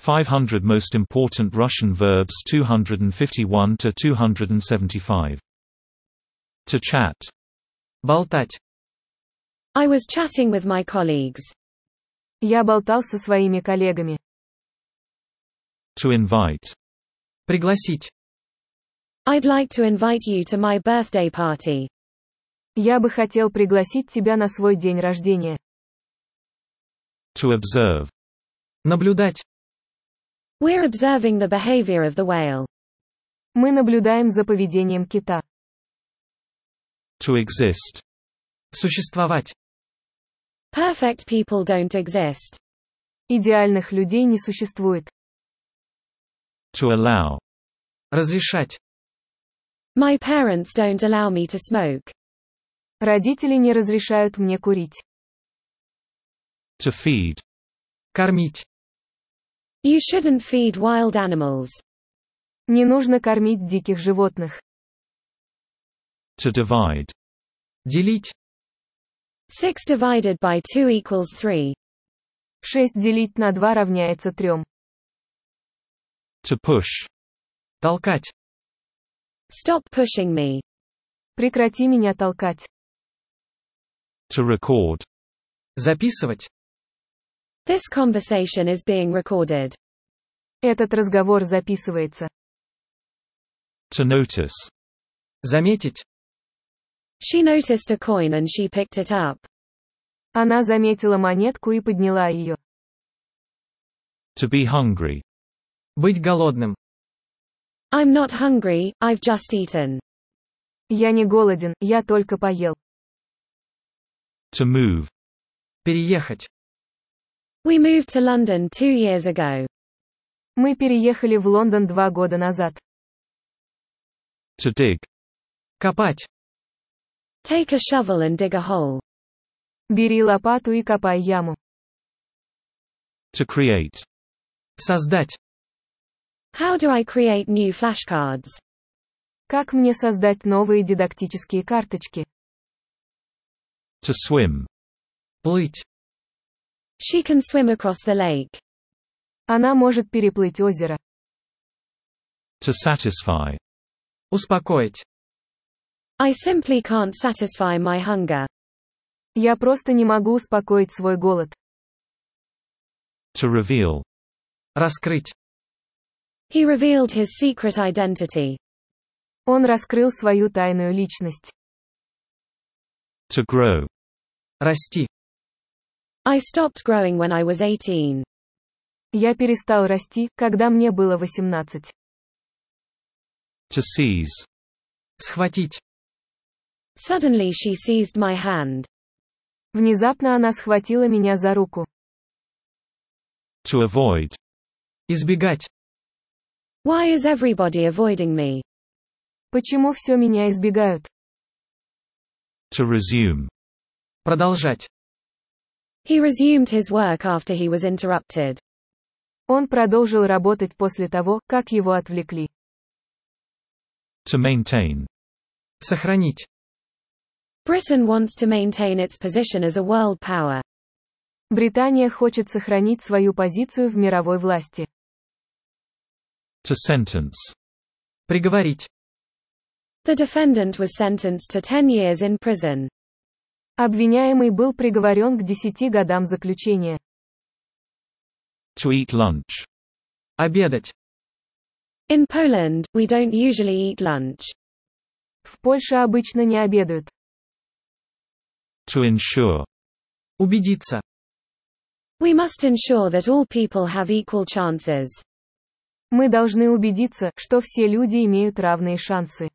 500 Most Important Russian Verbs 251 to 275. To chat. Болтать. I was chatting with my colleagues. Я болтал со своими коллегами. To invite. Пригласить. I'd like to invite you to my birthday party. Я бы хотел пригласить тебя на свой день рождения. To observe. Наблюдать. We're observing the behavior of the whale. Мы наблюдаем за поведением кита. To exist. Существовать. Perfect people don't exist. Идеальных людей не существует. To allow. Разрешать. My parents don't allow me to smoke. Родители не разрешают мне курить. To feed. Кормить. You shouldn't feed wild animals. Не нужно кормить диких животных. To divide. Делить. 6 divided by 2 equals 3. 6 делить на 2 равняется 3. To push. Толкать. Stop pushing me. Прекрати меня толкать. To record. Записывать. This conversation is being recorded. Этот разговор записывается. To notice. Заметить. She noticed a coin and she picked it up. Она заметила монетку и подняла ее. To be hungry. Быть голодным. I'm not hungry, I've just eaten. Я не голоден, я только поел. To move. Переехать. We moved to London 2 years ago. Мы переехали в Лондон 2 года назад. To dig. Копать. Take a shovel and dig a hole. Бери лопату и копай яму. To create. Создать. How do I create new flashcards? Как мне создать новые дидактические карточки? To swim. Плыть. She can swim across the lake. Она может переплыть озеро. To satisfy. Успокоить. I simply can't satisfy my hunger. Я просто не могу успокоить свой голод. To reveal. Раскрыть. He revealed his secret identity. Он раскрыл свою тайную личность. To grow. Расти. I stopped growing when I was 18. Я перестал расти, когда мне было 18. To seize. Схватить. Suddenly she seized my hand. Внезапно она схватила меня за руку. To avoid. Избегать. Why is everybody avoiding me? Почему все меня избегают? To resume. Продолжать. He resumed his work after he was interrupted. Он продолжил работать после того, как его отвлекли. To maintain. Сохранить. Britain wants to maintain its position as a world power. Британия хочет сохранить свою позицию в мировой власти. To sentence. Приговорить. The defendant was sentenced to 10 years in prison. Обвиняемый был приговорен к 10 годам заключения. To eat lunch. Обедать. In Poland, we don't usually eat lunch. В Польше обычно не обедают. To ensure. Убедиться. We must ensure that all people have equal chances. Мы должны убедиться, что все люди имеют равные шансы.